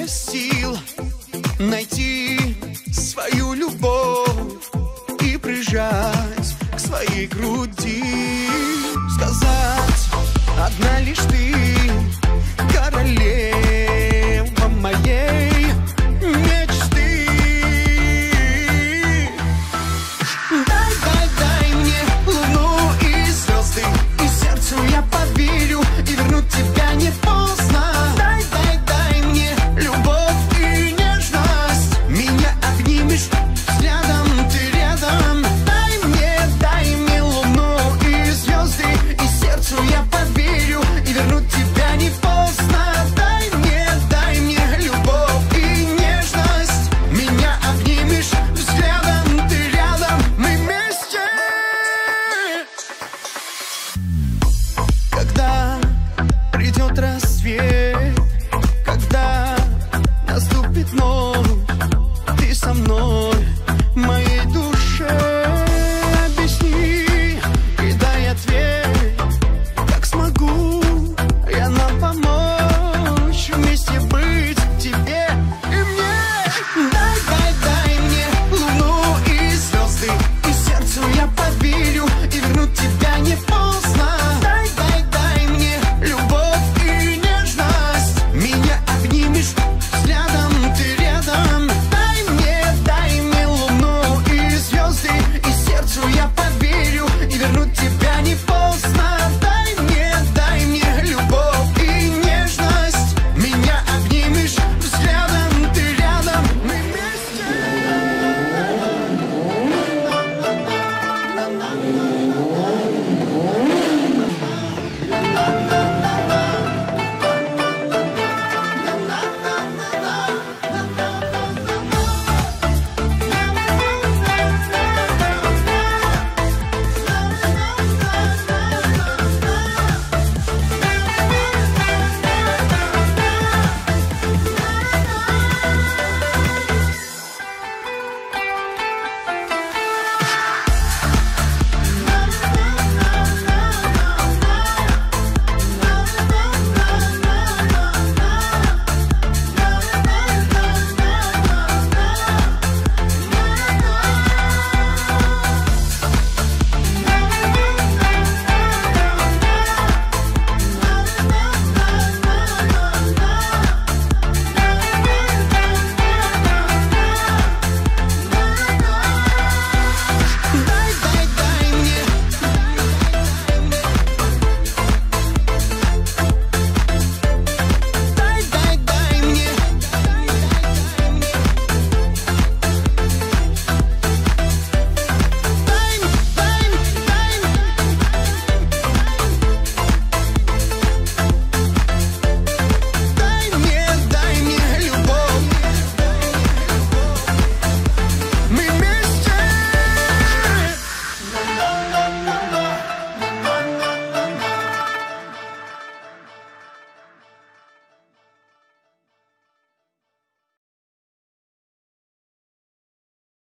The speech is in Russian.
без сил найти свою любовь и прижать к своей груди. Сказать: одна лишь ты, королева моей мечты. Дай мне луну и звезды, и сердцу я поверю, и вернуть тебя не поздно. Дай мне любовь и нежность, меня обнимешь взглядом, ты рядом. Дай мне луну и звезды, и сердцу я поверю, и вернуть тебя не поздно. Дай мне любовь и нежность, меня обнимешь взглядом, ты рядом, мы вместе. Когда придет рассвет, когда наступит ночь, ты со мной, моей душе объясни и дай ответ, как смогу я нам помочь вместе быть тебе и мне. Дай мне луну и звезды, и сердцу я поверю, и вернуть тебя не поздно. Дай мне любовь и нежность, меня обнимешь взглядом, ты рядом. Дай мне луну и звезды, и сердцу я поверю, и вернуть тебя не поздно. Дай мне любовь и нежность, меня обнимешь взглядом, ты рядом, мы вместе.